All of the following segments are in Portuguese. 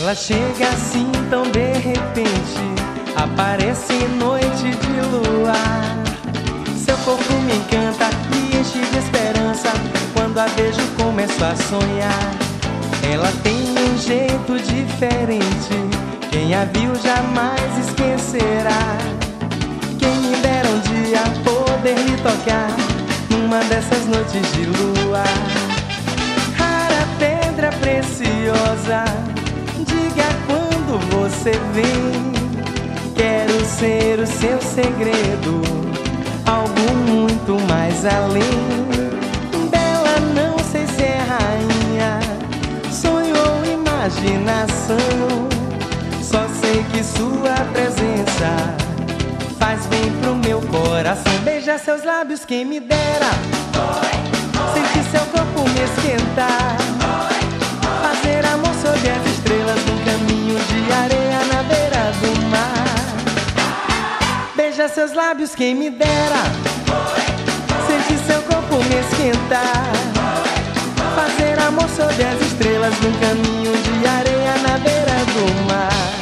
Ela chega assim tão de repente, aparece em noite de luar. Seu corpo me encanta, me enche de esperança. Quando a vejo começo a sonhar. Ela tem um jeito diferente, quem a viu jamais esquecerá. Quem me dera um dia poder lhe tocar numa dessas noites de lua. Rara pedra preciosa, diga quando você vem. Quero ser o seu segredo, algo muito mais além. Bela, não sei se é rainha, sonho ou imaginação. Só sei que sua presença faz bem pro meu coração. Beija seus lábios, quem me dera sentir seu corpo me esquentar. Fazer amor sob as estrelas num caminho de areia na beira do mar. Beija seus lábios, quem me dera sentir seu corpo me esquentar. Fazer amor sob as estrelas num caminho de areia na beira do mar.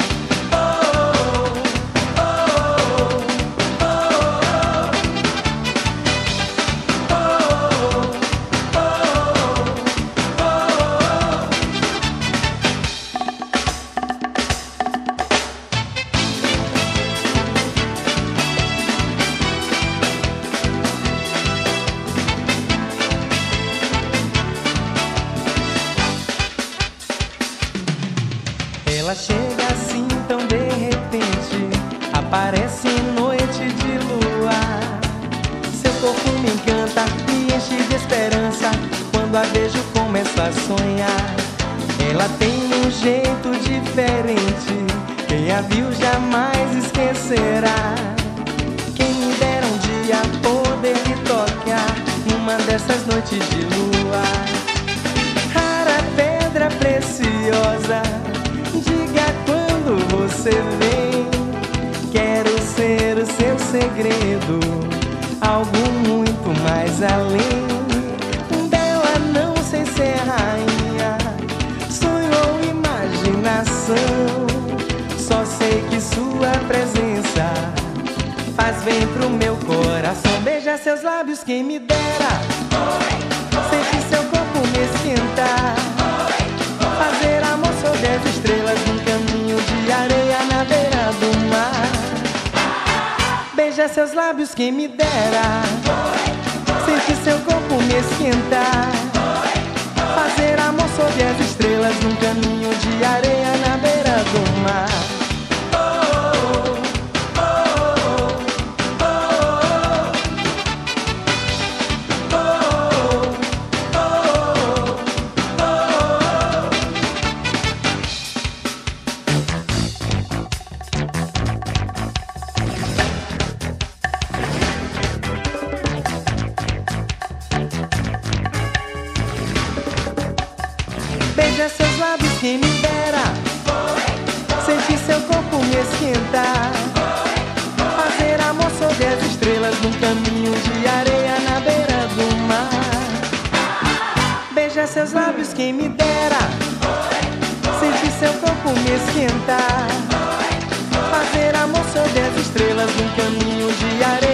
Ela chega assim tão de repente, aparece em noite de luar. Seu corpo me encanta, me enche de esperança. Quando a vejo começo a sonhar. Ela tem um jeito diferente, quem a viu jamais esquecerá. Quem me dera um dia poder lhe tocar numa dessas noites de lua. Rara pedra preciosa, diga quando você vem. Quero ser o seu segredo, algo muito mais além. Bela, não sei se é rainha, sonho ou imaginação. Só sei que sua presença faz bem pro meu coração. Beija seus lábios, quem me dera sentir seu corpo me esquentar. Fazer amor sob as estrelas num caminho de areia na beira do mar. Beija seus lábios, quem me dera sentir seu corpo me esquentar. Fazer amor sob as estrelas num caminho de areia na beira do mar. Beija seus lábios, quem me dera sentir seu corpo me esquentar. Fazer amor sob as estrelas num caminho de areia na beira do mar. Beija seus lábios, quem me dera sentir seu corpo me esquentar. Fazer amor sob as estrelas num caminho de areia